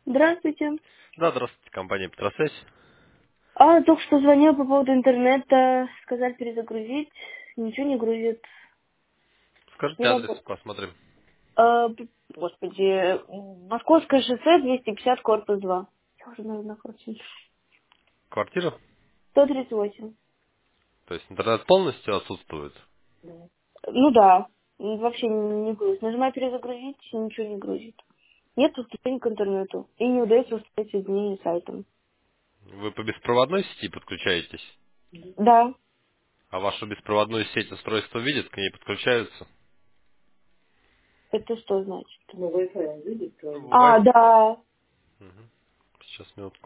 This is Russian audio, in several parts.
Здравствуйте. Да, здравствуйте, компания Петросвязь. Только что звонил по поводу интернета, сказали перезагрузить, ничего не грузит, Скажите не адрес, работает. посмотрим. Господи, Московское шоссе, 250, корпус 2. Я уже, наверное, короче. Квартира? 138. То есть интернет полностью отсутствует. Ну да, вообще не грузит. Нажимаю перезагрузить, ничего не грузит. Нет подключения к интернету. И не удается установить соединение с сайтом. Вы по беспроводной сети подключаетесь, Да, а вашу беспроводную сеть устройства видят, к ней подключаются. это что значит? Ну, Wi-Fi. Да. Мгм. Сейчас, минутку.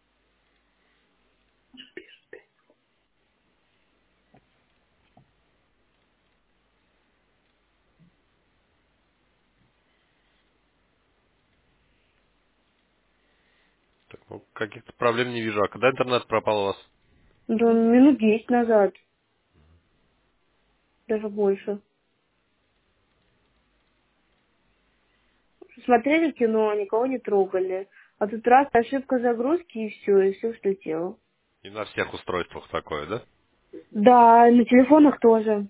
Так, ну, каких-то проблем не вижу. А когда интернет пропал у вас? Да, минут 10 назад, даже больше. Смотрели кино, никого не трогали. А тут раз ошибка загрузки и все слетело. И на всех устройствах такое, да? Да, на телефонах тоже.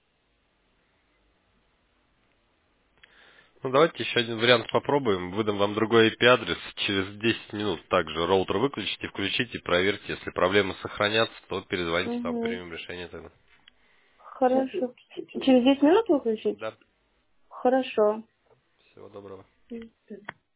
Ну, давайте еще один вариант попробуем. Выдам вам другой IP-адрес. Через 10 минут также роутер выключите, включите, проверьте. Если проблемы сохранятся, то перезвоните, там Угу. примем решение тогда. Хорошо. Через 10 минут выключить? Да. Хорошо. Всего доброго.